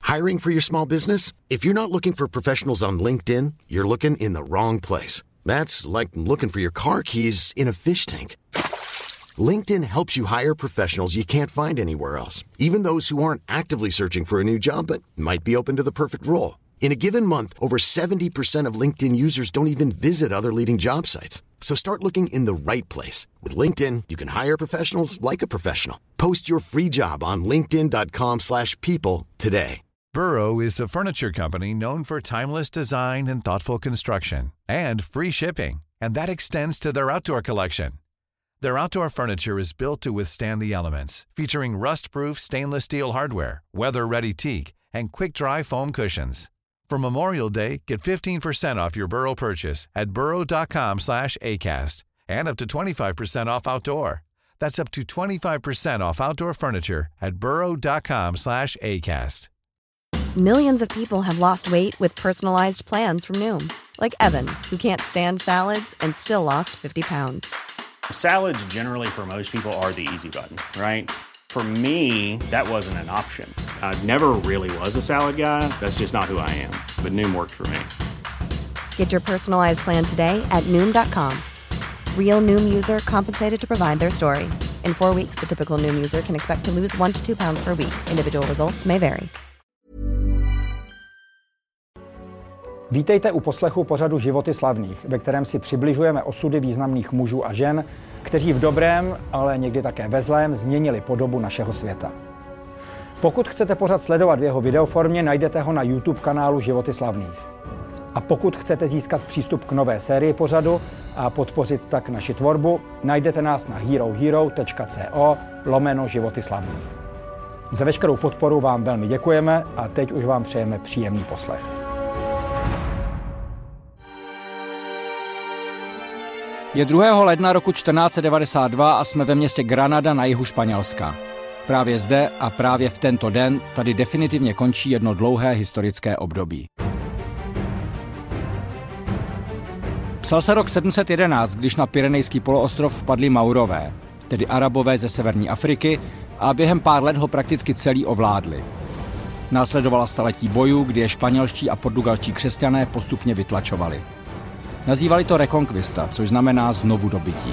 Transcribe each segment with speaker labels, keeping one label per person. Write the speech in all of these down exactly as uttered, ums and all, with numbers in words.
Speaker 1: Hiring for your small business? If you're not looking for professionals on LinkedIn, you're looking in the wrong place. That's like looking for your car keys in a fish tank. LinkedIn helps you hire professionals you can't find anywhere else, even those who aren't actively searching for a new job but might be open to the perfect role. In a given month, over seventy percent of LinkedIn users don't even visit other leading job sites. So start looking in the right place. With LinkedIn, you can hire professionals like a professional. Post your free job on linkedin.com slash people today.
Speaker 2: Burrow is a furniture company known for timeless design and thoughtful construction and free shipping, and that extends to their outdoor collection. Their outdoor furniture is built to withstand the elements, featuring rust-proof stainless steel hardware, weather-ready teak, and quick-dry foam cushions. For Memorial Day, get fifteen percent off your Burrow purchase at burrow.com slash ACAST and up to twenty-five percent off outdoor. That's up to twenty-five percent off outdoor furniture at burrow.com slash ACAST.
Speaker 3: Millions of people have lost weight with personalized plans from Noom. Like Evan, who can't stand salads and still lost fifty pounds.
Speaker 4: Salads generally for most people are the easy button, right? For me, that wasn't an option. I never really was a salad guy. That's just not who I am. But Noom worked for me.
Speaker 3: Get your personalized plan today at Noom dot com. Real Noom user compensated to provide their story. In four weeks, the typical Noom user can expect to lose one to two pounds per week. Individual results may vary.
Speaker 5: Vítejte u poslechu pořadu Životy slavných, ve kterém si přibližujeme osudy významných mužů a žen, kteří v dobrém, ale někdy také ve zlém změnili podobu našeho světa. Pokud chcete pořad sledovat v jeho videoformě, najdete ho na YouTube kanálu Životy slavných. A pokud chcete získat přístup k nové sérii pořadu a podpořit tak naši tvorbu, najdete nás na herohero.co lomeno Životy slavných. Za veškerou podporu vám velmi děkujeme a teď už vám přejeme příjemný poslech. Je druhého ledna roku čtrnáct set devadesát dva a jsme ve městě Granada na jihu Španělska. Právě zde a právě v tento den tady definitivně končí jedno dlouhé historické období. Psal se rok sedm set jedenáct, když na Pyrenejský poloostrov vpadli Maurové, tedy Arabové ze severní Afriky, a během pár let ho prakticky celý ovládli. Následovala staletí bojů, kdy je španělští a portugalští křesťané postupně vytlačovali. Nazývali to Reconquista, což znamená znovu dobytí.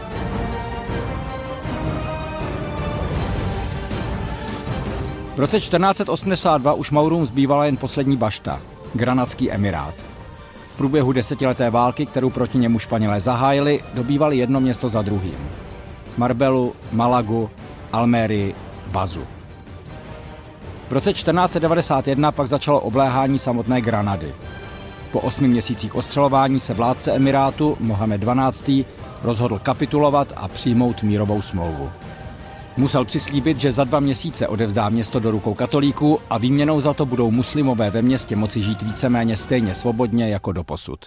Speaker 5: V roce čtrnáct set osmdesát dva už Maurům zbývala jen poslední bašta, Granadský emirát. V průběhu desetileté války, kterou proti němu Španělé zahájili, dobývali jedno město za druhým. Marbelu, Malagu, Almérii, Bazu. V roce čtrnáct set devadesát jedna pak začalo obléhání samotné Granady. Po osmi měsících ostřelování se vládce emirátu Mohamed dvanáctý rozhodl kapitulovat a přijmout mírovou smlouvu. Musel přislíbit, že za dva měsíce odevzdá město do rukou katolíků a výměnou za to budou muslimové ve městě moci žít víceméně stejně svobodně jako doposud.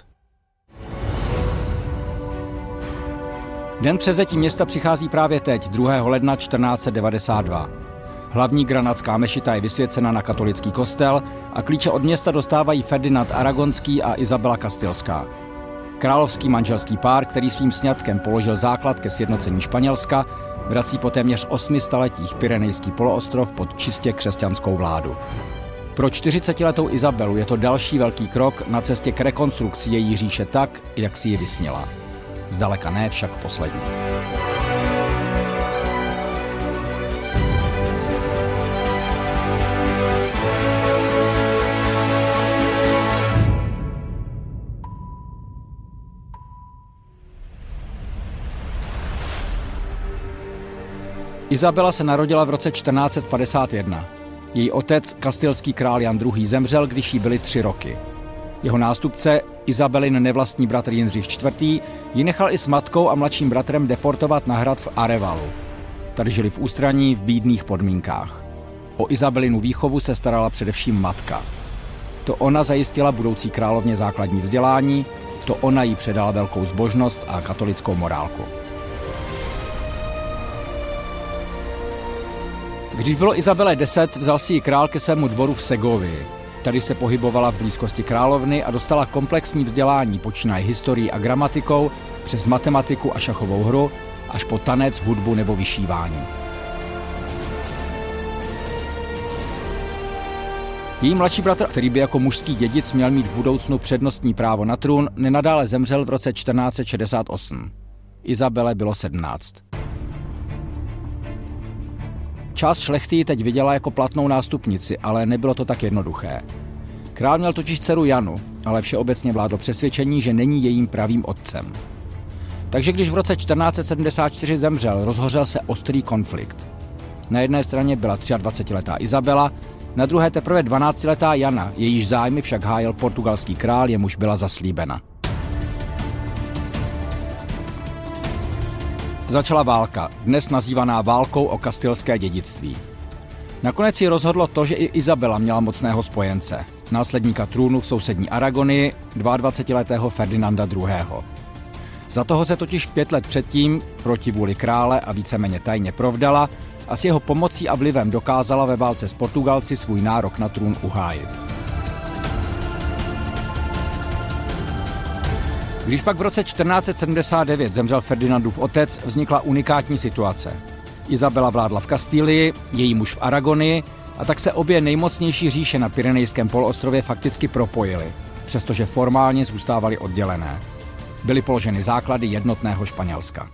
Speaker 5: Den převzetí města přichází právě teď, druhého ledna čtrnáct set devadesát dva. Hlavní granadská mešita je vysvěcena na katolický kostel a klíče od města dostávají Ferdinand Aragonský a Isabela Kastilská. Královský manželský pár, který svým sňatkem položil základ ke sjednocení Španělska, vrací po téměř osmi staletích Pyrenejský poloostrov pod čistě křesťanskou vládu. Pro čtyřicetiletou Isabelu je to další velký krok na cestě k rekonstrukci její říše tak, jak si ji vysnila. Zdaleka ne však poslední. Isabela se narodila v roce čtrnáct set padesát jedna. Její otec, kastilský král Jan druhý. zemřel, když jí byly tři roky. Jeho nástupce, Isabelin nevlastní bratr Jindřich čtvrtý. ji nechal i s matkou a mladším bratrem deportovat na hrad v Arevalu. Tady žili v ústraní v bídných podmínkách. O Isabelinu výchovu se starala především matka. To ona zajistila budoucí královně základní vzdělání, to ona jí předala velkou zbožnost a katolickou morálku. Když bylo Isabele deset, vzal si ji král ke svému dvoru v Segovii. Tady se pohybovala v blízkosti královny a dostala komplexní vzdělání, počínaje historií a gramatikou, přes matematiku a šachovou hru, až po tanec, hudbu nebo vyšívání. Její mladší bratr, který by jako mužský dědic měl mít v budoucnu přednostní právo na trůn, nenadále zemřel v roce čtrnáct set šedesát osm. Izabele bylo sedmnáct. Část šlechty ji teď viděla jako platnou nástupnici, ale nebylo to tak jednoduché. Král měl totiž dceru Janu, ale všeobecně vládlo přesvědčení, že není jejím pravým otcem. Takže když v roce čtrnáct set sedmdesát čtyři zemřel, rozhořel se ostrý konflikt. Na jedné straně byla dvacetiletá Izabela, na druhé teprve dvanáctiletá Jana, jejíž zájmy však hájil portugalský král, jemuž byla zaslíbena. Začala válka, dnes nazývaná válkou o kastilské dědictví. Nakonec ji rozhodlo to, že i Izabela měla mocného spojence, následníka trůnu v sousední Aragonii, dvacetiletého Ferdinanda druhého. Za toho se totiž pět let předtím proti vůli krále a víceméně tajně provdala a s jeho pomocí a vlivem dokázala ve válce s Portugalci svůj nárok na trůn uhájit. Když pak v roce čtrnáct set sedmdesát devět zemřel Ferdinandův otec, vznikla unikátní situace. Izabela vládla v Kastílii, její muž v Aragonii a tak se obě nejmocnější říše na Pyrenejském poloostrově fakticky propojily, přestože formálně zůstávaly oddělené. Byly položeny základy jednotného Španělska.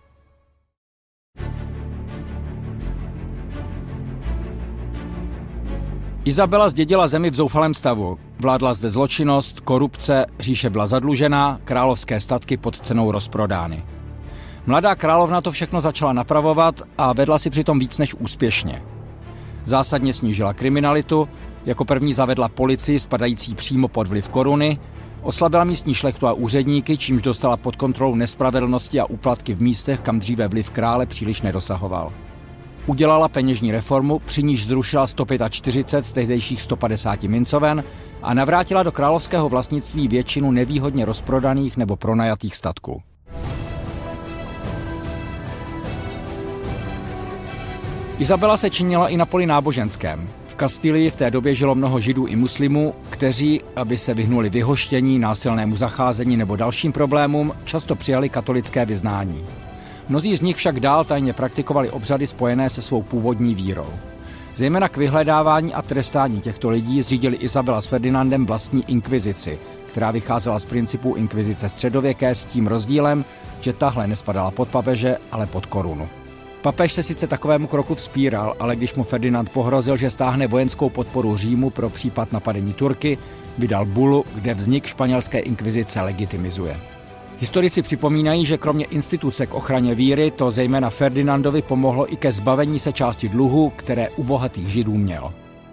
Speaker 5: Izabela zdědila zemi v zoufalém stavu. Vládla zde zločinnost, korupce, říše byla zadlužená, královské statky pod cenou rozprodány. Mladá královna to všechno začala napravovat a vedla si přitom víc než úspěšně. Zásadně snížila kriminalitu, jako první zavedla policii spadající přímo pod vliv koruny, oslabila místní šlechtu a úředníky, čímž dostala pod kontrolou nespravedlnosti a úplatky v místech, kam dříve vliv krále příliš nedosahoval. Udělala peněžní reformu, při níž zrušila sto čtyřicet pět z tehdejších sto padesáti mincoven a navrátila do královského vlastnictví většinu nevýhodně rozprodaných nebo pronajatých statků. Izabela se činila i na poli náboženském. V Kastilii v té době žilo mnoho židů i muslimů, kteří, aby se vyhnuli vyhoštění, násilnému zacházení nebo dalším problémům, často přijali katolické vyznání. Mnozí z nich však dál tajně praktikovali obřady spojené se svou původní vírou. Zejména k vyhledávání a trestání těchto lidí zřídili Izabela s Ferdinandem vlastní inkvizici, která vycházela z principů inkvizice středověké s tím rozdílem, že tahle nespadala pod papeže, ale pod korunu. Papež se sice takovému kroku vzpíral, ale když mu Ferdinand pohrozil, že stáhne vojenskou podporu Římu pro případ napadení Turky, vydal bulu, kde vznik španělské inkvizice legitimizuje. Historici připomínají, že kromě instituce k ochraně víry to zejména Ferdinandovi pomohlo i ke zbavení se části dluhu, které u bohatých židů měl.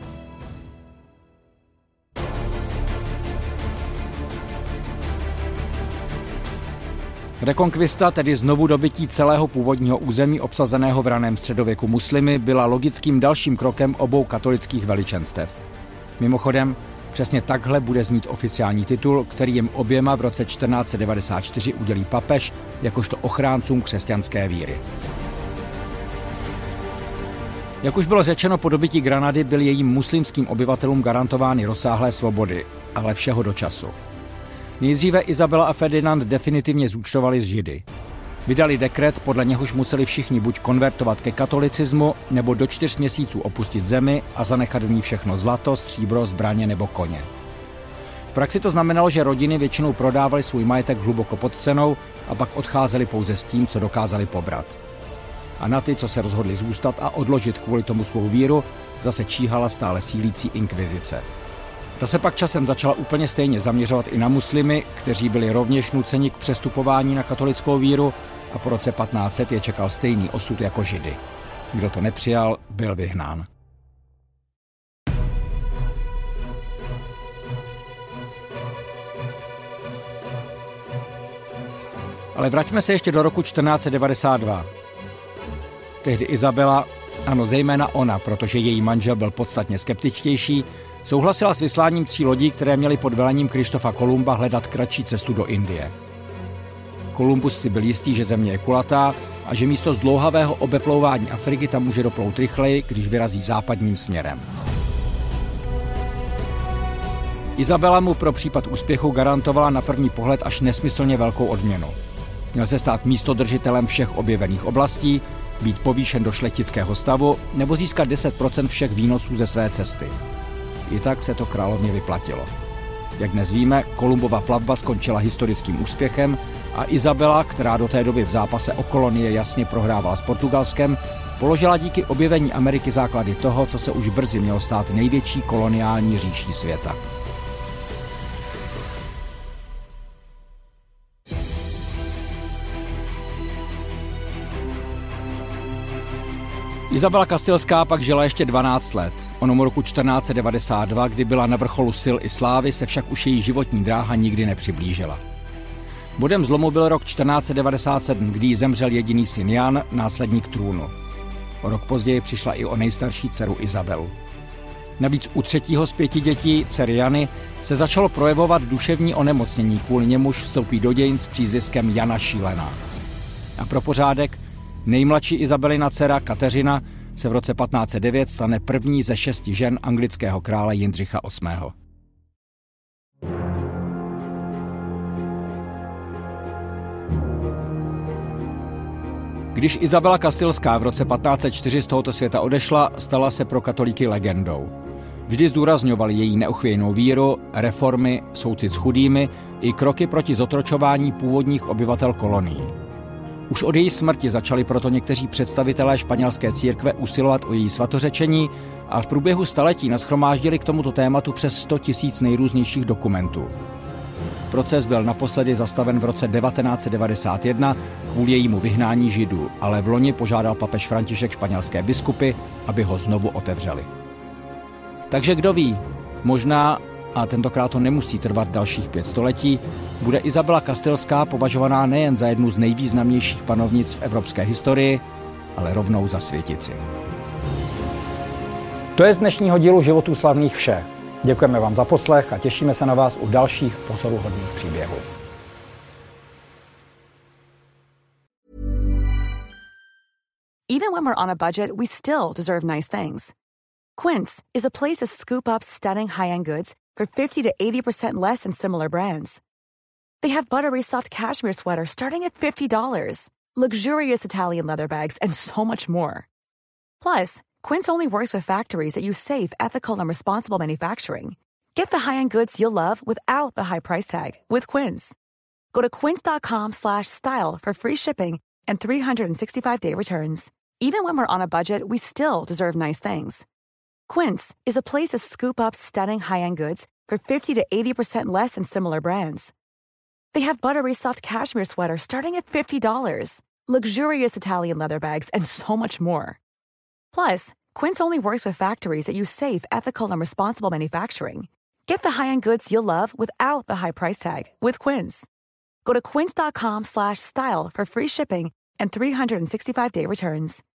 Speaker 5: Rekonkvista, tedy znovu dobytí celého původního území obsazeného v raném středověku muslimy, byla logickým dalším krokem obou katolických veličenstev. Mimochodem, přesně takhle bude znít oficiální titul, který jim oběma v roce čtrnáct set devadesát čtyři udělí papež jakožto ochráncům křesťanské víry. Jak už bylo řečeno, po dobytí Granady byly jejím muslimským obyvatelům garantovány rozsáhlé svobody, ale všeho do času. Nejdříve Izabela a Ferdinand definitivně zúčtovali s Židy. Vydali dekret, podle něhož museli všichni buď konvertovat ke katolicismu, nebo do čtyř měsíců opustit zemi a zanechat v ní všechno zlato, stříbro, zbraně nebo koně. V praxi to znamenalo, že rodiny většinou prodávaly svůj majetek hluboko pod cenou a pak odcházeli pouze s tím, co dokázali pobrat. A na ty, co se rozhodli zůstat a odložit kvůli tomu svou víru, zase číhala stále sílící inkvizice. Ta se pak časem začala úplně stejně zaměřovat i na muslimy, kteří byli rovněž nuceni k přestupování na katolickou víru a po roce patnáct set je čekal stejný osud jako Židy. Kdo to nepřijal, byl vyhnán. Ale vraťme se ještě do roku čtrnáct set devadesát dva. Tehdy Izabela, ano zejména ona, protože její manžel byl podstatně skeptičtější, souhlasila s vysláním tří lodí, které měly pod velením Krištofa Kolumba hledat kratší cestu do Indie. Kolumbus si byl jistý, že země je kulatá a že místo zdlouhavého obeplouvání Afriky tam může doplout rychleji, když vyrazí západním směrem. Izabela mu pro případ úspěchu garantovala na první pohled až nesmyslně velkou odměnu. Měl se stát místodržitelem všech objevených oblastí, být povýšen do šlechtického stavu nebo získat deset procent všech výnosů ze své cesty. I tak se to královně vyplatilo. Jak dnes víme, Kolumbova plavba skončila historickým úspěchem a Izabela, která do té doby v zápase o kolonie jasně prohrávala s Portugalskem, položila díky objevení Ameriky základy toho, co se už brzy mělo stát největší koloniální říší světa. Izabela Kastilská pak žila ještě dvanáct let. Onomu roku čtrnáct set devadesát dva, kdy byla na vrcholu sil i slávy, se však už její životní dráha nikdy nepřiblížila. Bodem zlomu byl rok čtrnáct set devadesát sedm, kdy jí zemřel jediný syn Jan, následník trůnu. O rok později přišla i o nejstarší dceru Izabelu. Navíc u třetího z pěti dětí, dcery Jany, se začalo projevovat duševní onemocnění, kvůli němuž vstoupí do dějin s přízviskem Jana Šílená. A pro pořádek, nejmladší Izabelina dcera Kateřina se v roce patnáct set devět stane první ze šesti žen anglického krále Jindřicha osmého. Když Izabela Kastilská v roce patnáct set čtyři z tohoto světa odešla, stala se pro katolíky legendou. Vždy zdůrazňovali její neochvějnou víru, reformy, soucit s chudými i kroky proti zotročování původních obyvatel kolonií. Už od její smrti začali proto někteří představitelé španělské církve usilovat o její svatořečení a v průběhu staletí nashromáždili k tomuto tématu přes sto tisíc nejrůznějších dokumentů. Proces byl naposledy zastaven v roce devatenáct set devadesát jedna kvůli jejímu vyhnání Židů, ale v loni požádal papež František španělské biskupy, aby ho znovu otevřeli. Takže kdo ví, možná, a tentokrát to nemusí trvat dalších pět století, bude Izabela Kastilská považovaná nejen za jednu z nejvýznamnějších panovnic v evropské historii, ale rovnou za světici. To je z dnešního dílu Životů slavných vše. Děkujeme vám za poslech a těšíme se na vás u dalších pozoruhodných příběhů.
Speaker 6: Even when we're on a budget, we still deserve nice things. Quince is a place to scoop up stunning high-end goods for fifty to eighty percent less than similar brands. They have buttery soft cashmere sweaters starting at fifty dollars, luxurious Italian leather bags, and so much more. Plus, Quince only works with factories that use safe, ethical, and responsible manufacturing. Get the high-end goods you'll love without the high price tag with Quince. Go to quince.com slash style for free shipping and three sixty-five day returns. Even when we're on a budget, we still deserve nice things. Quince is a place to scoop up stunning high-end goods for fifty to eighty percent less than similar brands. They have buttery soft cashmere sweaters starting at fifty dollars, luxurious Italian leather bags, and so much more. Plus, Quince only works with factories that use safe, ethical, and responsible manufacturing. Get the high-end goods you'll love without the high price tag with Quince. Go to quince.com slash style for free shipping and three sixty-five day returns.